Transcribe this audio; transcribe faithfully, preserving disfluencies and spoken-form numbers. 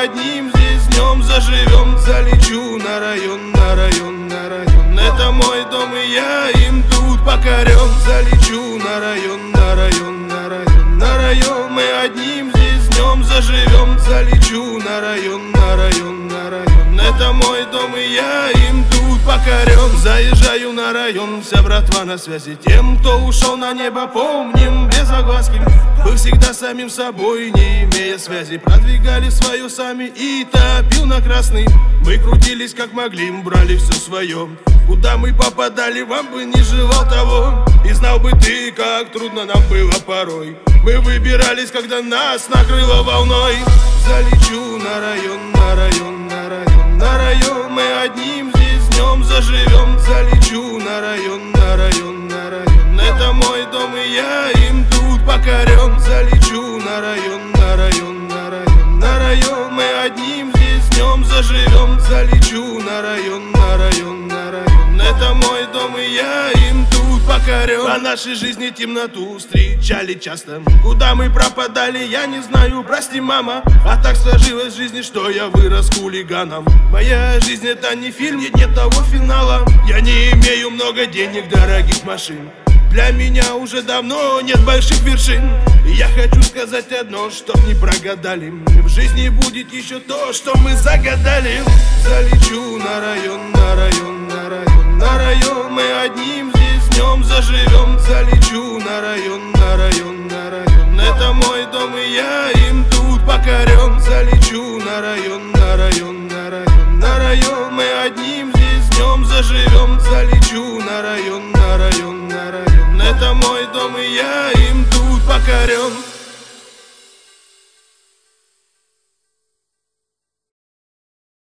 одним здесь днем заживем. Залечу на район, на район, на район. Это мой дом, и я им тут покорен. Залечу на район, на район, на район, на район. Мы одним здесь днем заживем. Залечу на район, на район, на район. Это мой дом, и я им тут покорен. Заезжаю на район, вся братва на связи. Тем, кто ушел на небо, помним без огласки. Мы всегда самим собой, не имея связи, продвигали свое сами и топил на красный. Мы крутились как могли, брали все свое. Куда мы попадали, вам бы не желал того. И знал бы ты, как трудно нам было порой. Мы выбирались, когда нас накрыло волной. Залечу на район, на район, на район, на район. Мы одним здесь днем заживем. Залечу на район, на район, на район. Это мой дом, и я им тут покорен. Залечу на район, на район, на район, на район. Мы одним здесь днем заживем. Залечу на район, на район, на район. Это мой дом, и я им тут покорен. По нашей жизни темноту встречали часто. Куда мы пропадали, я не знаю, прости, мама. А так сложилось в жизни, что я вырос хулиганом. Моя жизнь это не фильм, нет, нет того финала. Я не имею много денег, дорогих машин. Для меня уже давно нет больших вершин. И я хочу сказать одно, чтоб не прогадали. В жизни будет еще то, что мы загадали. Залечу на район, на район, на район, на район. Мы одним здесь днем заживем. Залечу на район, на район, на район. Это мой дом, и я им тут покорен. Залечу на район, на район, на район, на район. Мы одним здесь днем заживем. Залечу на район, на район, на район. Это мой дом, и я им тут покорен.